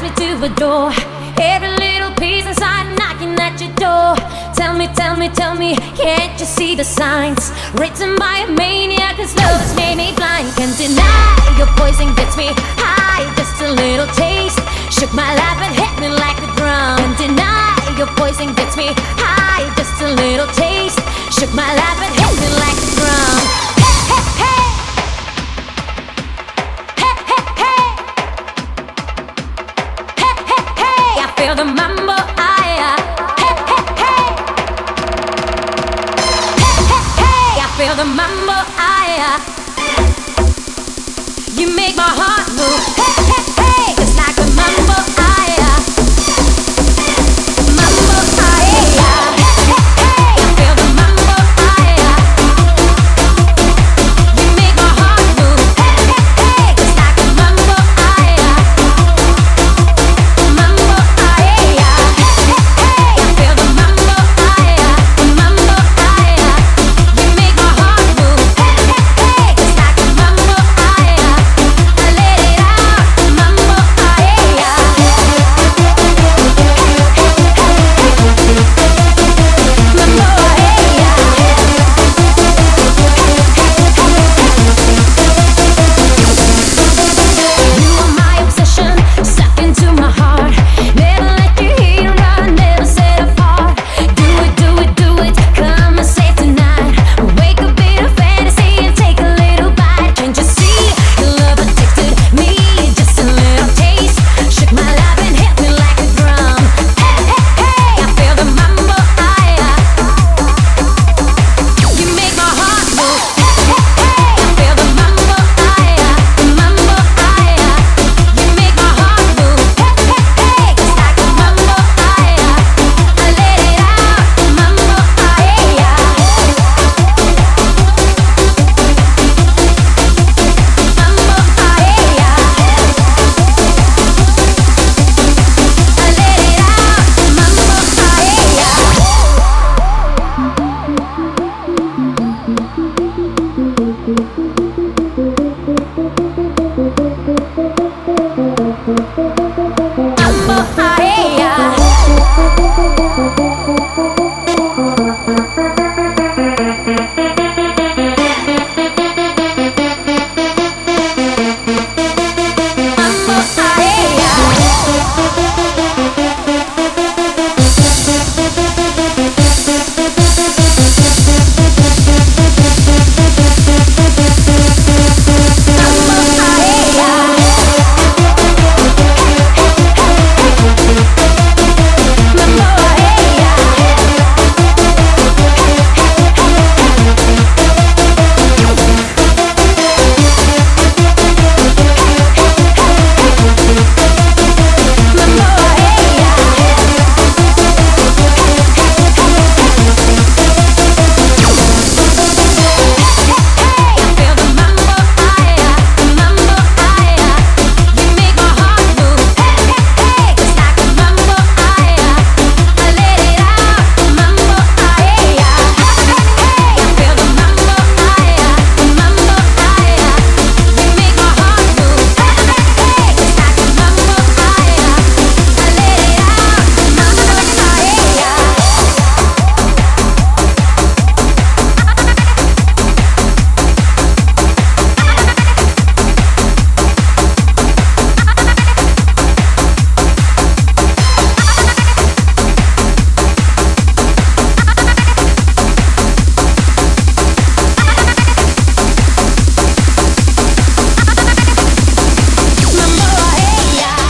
me to adore. Every little piece inside knocking at your door. Tell me, can't you see the signs? Written by a maniac, cause love has made me blind. Can't deny your poison gets me high. Just a little taste shook my life and hit me like a drum. Can't deny your poison gets me high. Just a little taste shook my life and hit